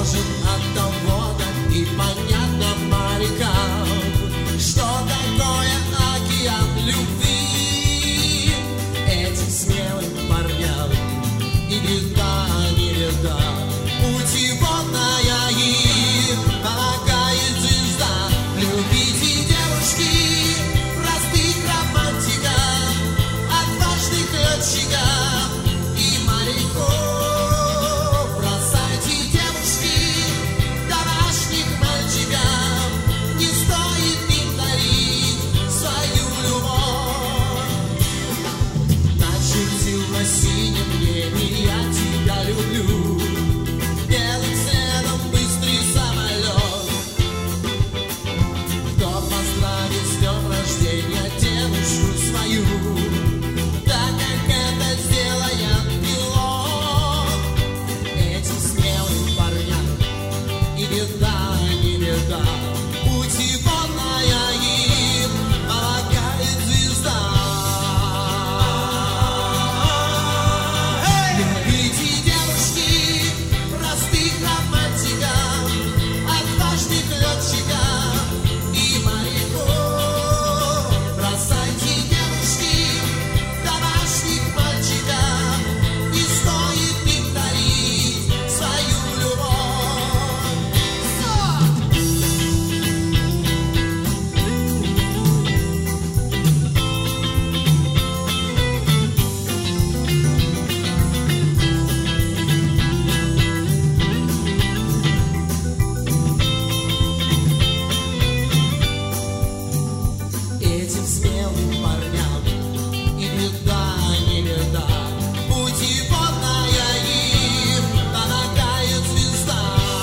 может от того-то и понятно морякам, что такое океан любви. Этим смелым парням и беда, не беда. Путеводная им помогает звезда. Любите девушки, простых романтиков, отважных летчиков и моряков. Бросайте, девушки, домашних мальчиков, не стоит им дарить свою любовь. Начертил на синем небе я тебя люблю, белым цветом быстрый самолет. Кто поздравит с днем рождения девушку свою, так как это сделает пилот. Этим смелым парням и беда, не беда. Путеводная им помогает звезда. Любите, девушки, простых романтиков, отважных летчиков и моряков. Бросайте, девушки, домашних мальчиков, не стоит им дарить свою любовь. Этим смелым парням и беда, не беда. Путеводная им помогает звезда.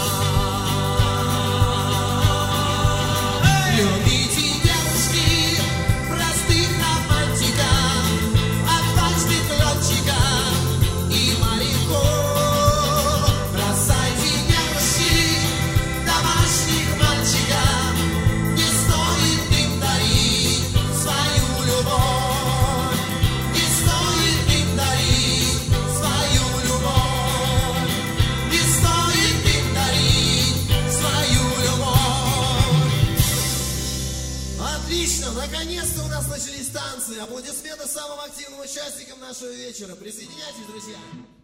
Любите, девушки, простых романтиков, отважных летчиков и моряков. Бросайте, девушки, домашних мальчиков, не стоит им дарить свою любовь. Не стоит им дарить свою любовь. Не стоит им дарить свою любовь. Отлично, наконец-то у нас начались танцы. Аплодисменты самым активным участникам нашего вечера. Присоединяйтесь, друзья.